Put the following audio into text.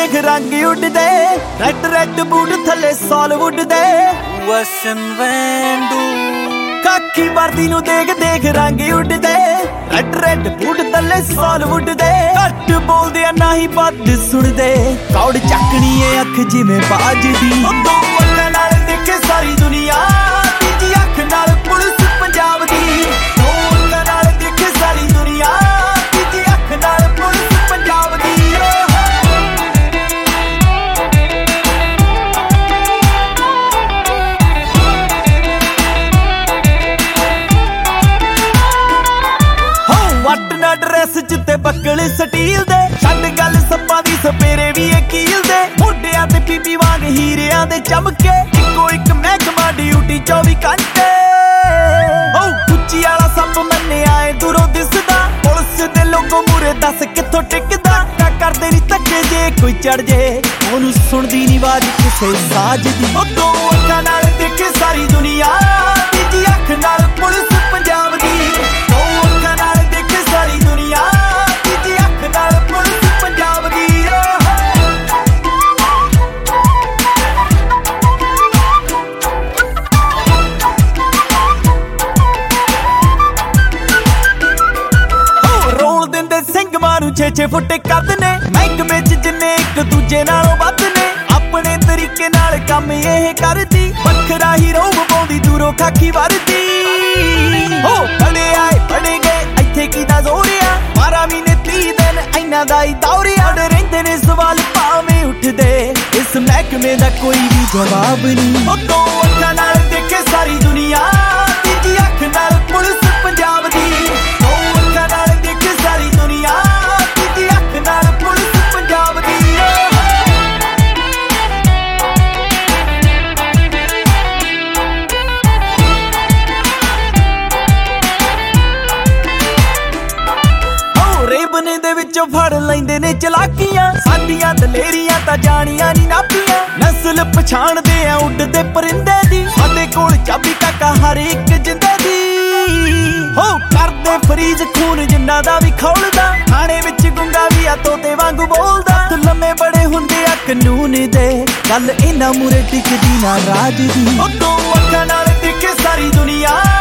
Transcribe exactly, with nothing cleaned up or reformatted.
देख रंग उड़दे, red red boot थले सॉलीवुड दे वसन वैंडू काकी वर्दी नू देख देख रंग उड़दे, रेड रेड बूट थले सॉलीवुड दे घट बोलदे ना ही बात सुनदे कौड़ चकनी है अख जिवें बाज दी दो अखां नाल देखे सारी दुनिया तीजी अख नाल पुलिस पंजाब दी दो अखां नाल देखे सारी दुनिया तीजी अख नाल पुलिस पंजाब दी वट ना ड्रेस जिते बकल स्टील दे छड्ड गल सप्पा दी सपेरे भी कील दे मुंडियां ते बीबी वांग हीरियां दे चमके इको इक महकमा ड्यूटी चौबी घंटे ओ कुच्ची वाला सप मन्ने आए दूरों दिसदा पुलिस दे लोगों मूरे दस कित्थों टिकदा क्या करदे नी धक्के जे कोई चढ़ जे ओनू सुणदी नी आवाज किसे साज दी ओ दो अखां नाल देखे सारी दुनिया तीजी अख नाल पुलिस पंजाब दी दो अखां नाल देखे सारी दुनिया तीजी अख नाल पुलिस पंजाब दी रोल दिंदे सिंह मारू छे छे फुट कद ने महकमे च जिन्ने एक दूजे नालों वध ने अपने तरीके नाल काम ये करदी वखरा ही रोब पाउंदी दूरों खाकी वरदी हो बड़े आए बड़े गए इत्थे कीदा जोरिया बारह महीने तीह दिन इन्हां दा ही दौरिया रहिंदे ने सवाल भावें उठदे इस महकमे दा कोई भी जवाब नहीं ओ दो अखां नाल देखे सारी दुनिया तीजी अख नाल पुलिस पंजाब दी दो अखां नाल देखे सारी दुनिया तीजी अख नाल पुलिस पंजाब दी रेबने दे विचों फड़ लैंदे ने चलाकियां साडियां दलेरियां तां जानियां नी नापियां नस्ल पछाणदे आ उड़दे परिंदे दी साडे कोल चाबी काका हर एक जिंदे दी हो करदे फरीज खून जिन्ना दा भी खौलदा थाणे विच गुंगा भी आ तोते वांगू बोलदा लम्मे बड़े हुंदे आ कानून दे गल इन्हां मूरे टिकदी ना राज दी ओ दो अखां नाल देखे सारी दुनिया